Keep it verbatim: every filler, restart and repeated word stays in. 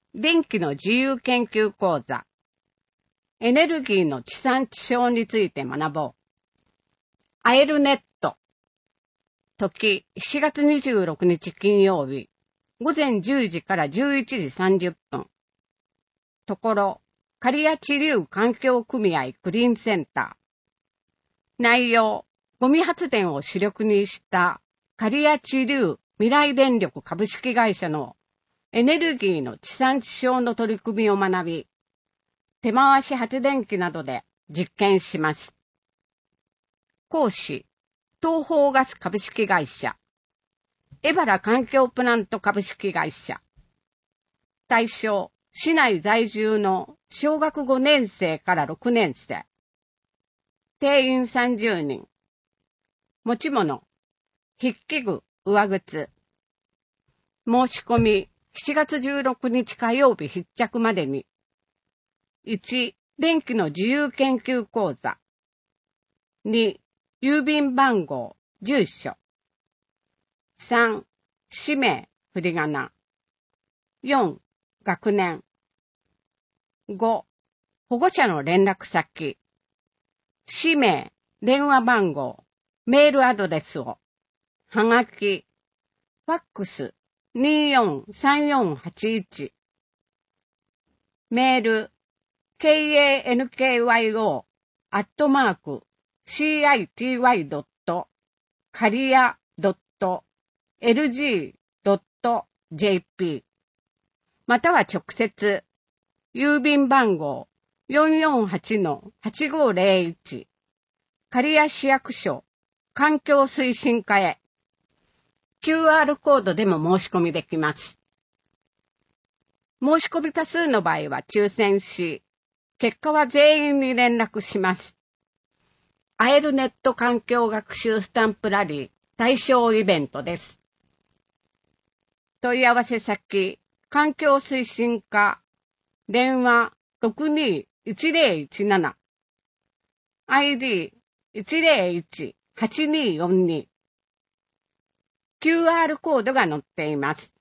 電気の自由研究講座、エネルギーの地産地消について学ぼう。アエルネット。時、しちがつにじゅうろくにち金曜日、午前じゅうじからじゅういちじさんじゅっぷん。ところ、刈谷地流環境組合クリーンセンター。内容、ゴミ発電を主力にした刈谷地流未来電力株式会社のエネルギーの地産地消の取り組みを学び、手回し発電機などで実験します。講師、東邦ガス株式会社、エバラ環境プラント株式会社。対象、市内在住の小学ごねんせいからろくねんせい。定員さんじゅうにん。持ち物、筆記具、上靴。申し込み、しちがつじゅうろくにち火曜日必着までに。いち、電気の自由研究講座。に、郵便番号、住所。さん、氏名、振り仮名。よん、学年。ご、保護者の連絡先。氏名、電話番号、メールアドレスを。はがき、ファックス、によんさんよんはちいち。メール、kankyo アットマーク city.caria.lg.jp または直接、郵便番号 よんよんはちのはちごーぜろいち 刈谷市役所環境推進課へ キューアール コードでも申し込みできます。申し込み多数の場合は抽選し、結果は全員に連絡します。アエルネット環境学習スタンプラリー対象イベントです。問い合わせ先、環境推進課、電話 ろくにーいちぜろいちなな、アイディーいちぜろいちはちにーよんに、キューアール コードが載っています。